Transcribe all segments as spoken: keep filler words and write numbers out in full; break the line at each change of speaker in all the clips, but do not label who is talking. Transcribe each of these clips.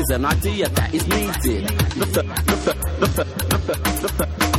an idea that is needed. The, the, the, the, the, the, the, the, the.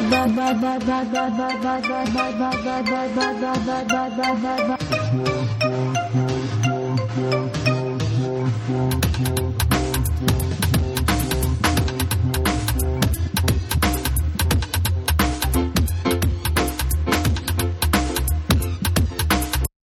Bye bye bye bye bye bye bye bye bye bye bye bye bye bye bye bye bye.